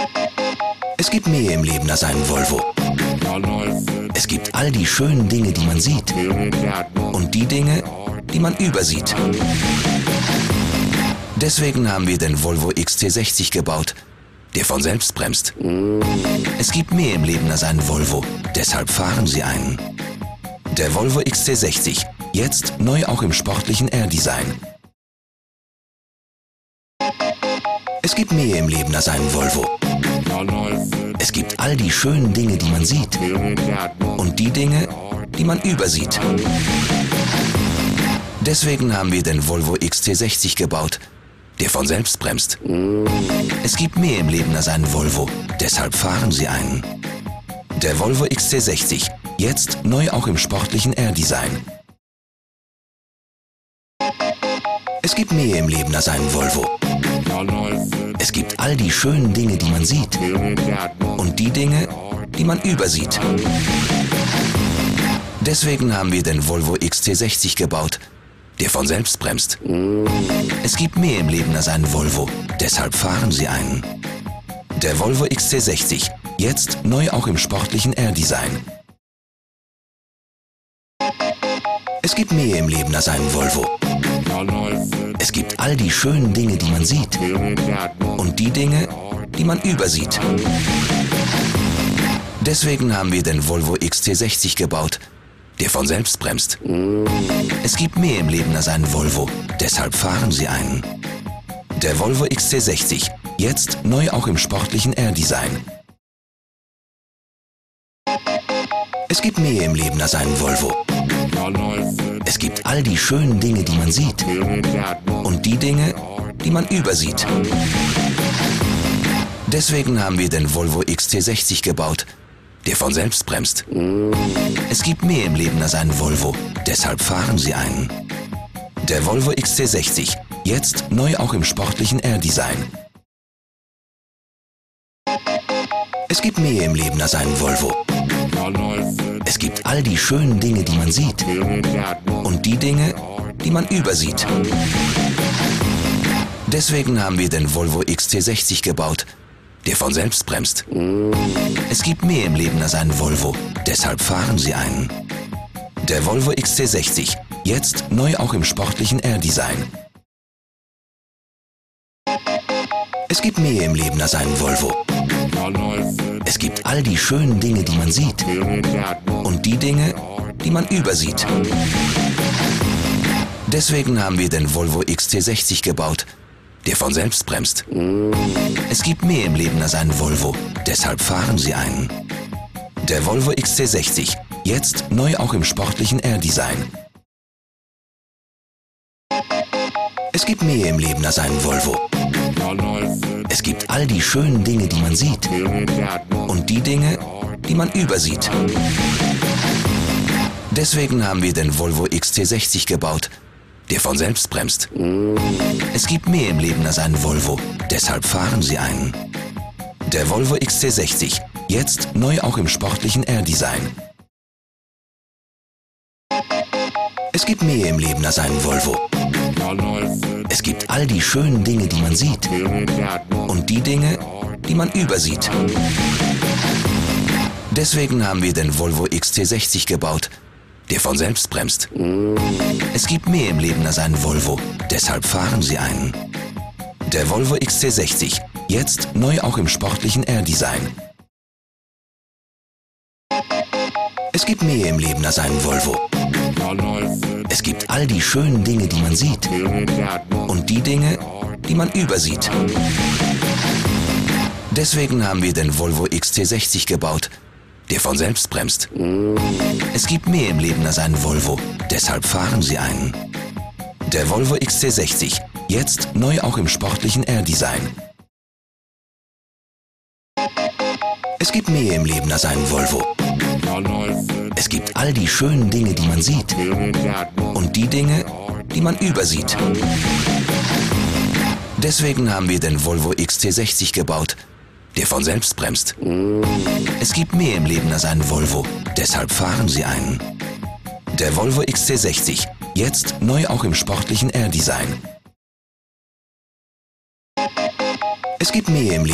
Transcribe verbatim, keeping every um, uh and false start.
Es gibt mehr im Leben als einen Volvo. Es gibt all die schönen Dinge, die man sieht und die Dinge, die man übersieht. Deswegen haben wir den Volvo X C sechzig gebaut, der von selbst bremst. Es gibt mehr im Leben als einen Volvo, deshalb fahren Sie einen. Der Volvo X C sechzig, jetzt neu auch im sportlichen R-Design. Es gibt mehr im Leben als einen Volvo. Es gibt all die schönen Dinge, die man sieht und die Dinge, die man übersieht. Deswegen haben wir den Volvo X C sechzig gebaut, der von selbst bremst. Es gibt mehr im Leben als einen Volvo, deshalb fahren Sie einen. Der Volvo X C sechzig, jetzt neu auch im sportlichen R-Design. Es gibt mehr im Leben als einen Volvo. Es gibt all die schönen Dinge, die man sieht und die Dinge, die man übersieht. Deswegen haben wir den Volvo X C sechzig gebaut, der von selbst bremst. Es gibt mehr im Leben als einen Volvo, deshalb fahren Sie einen. Der Volvo X C sechzig, jetzt neu auch im sportlichen R-Design. Es gibt mehr im Leben als einen Volvo. Es gibt all die schönen Dinge, die man sieht und die Dinge, die man übersieht. Deswegen haben wir den Volvo X C sechzig gebaut, der von selbst bremst. Es gibt mehr im Leben als einen Volvo, deshalb fahren Sie einen. Der Volvo X C sechzig, jetzt neu auch im sportlichen R-Design. Es gibt mehr im Leben als einen Volvo. Es gibt all die schönen Dinge, die man sieht und die Dinge, die man übersieht. Deswegen haben wir den Volvo X C sechzig gebaut, der von selbst bremst. Es gibt mehr im Leben als einen Volvo, deshalb fahren Sie einen. Der Volvo X C sechzig, jetzt neu auch im sportlichen R-Design. Es gibt mehr im Leben als einen Volvo. Es gibt all die schönen Dinge, die man sieht und die Dinge, die man übersieht. Deswegen haben wir den Volvo X C sechzig gebaut, der von selbst bremst. Es gibt mehr im Leben als einen Volvo, deshalb fahren Sie einen. Der Volvo X C sechzig, jetzt neu auch im sportlichen R-Design. Es gibt mehr im Leben als einen Volvo. Es gibt all die schönen Dinge, die man sieht und die Dinge, die man übersieht. Deswegen haben wir den Volvo X C sechzig gebaut, der von selbst bremst. Es gibt mehr im Leben als einen Volvo, deshalb fahren Sie einen. Der Volvo X C sechzig, jetzt neu auch im sportlichen R-Design. Es gibt mehr im Leben als einen Volvo. Es gibt all die schönen Dinge, die man sieht und die Dinge, die man übersieht. Deswegen haben wir den Volvo X C sechzig gebaut, der von selbst bremst. Es gibt mehr im Leben als einen Volvo, deshalb fahren Sie einen. Der Volvo X C sechzig, jetzt neu auch im sportlichen R-Design. Es gibt mehr im Leben als einen Volvo. Es gibt all die schönen Dinge, die man sieht und die Dinge, die man übersieht. Deswegen haben wir den Volvo X C sechzig gebaut, der von selbst bremst. Es gibt mehr im Leben als einen Volvo, deshalb fahren Sie einen. Der Volvo X C sechzig, jetzt neu auch im sportlichen R-Design. Es gibt mehr im Leben als einen Volvo. Es gibt all die schönen Dinge, die man sieht und die Dinge, die man übersieht. Deswegen haben wir den Volvo X C sechzig gebaut, der von selbst bremst. Es gibt mehr im Leben als einen Volvo, deshalb fahren Sie einen. Der Volvo X C sechzig, jetzt neu auch im sportlichen R-Design. Es gibt mehr im Leben als einen Volvo. Es gibt all die schönen Dinge, die man sieht und die Dinge, die man übersieht. Deswegen haben wir den Volvo X C sechzig gebaut, der von selbst bremst. Es gibt mehr im Leben als einen Volvo, deshalb fahren Sie einen. Der Volvo X C sechzig, jetzt neu auch im sportlichen R-Design. Es gibt mehr im Leben.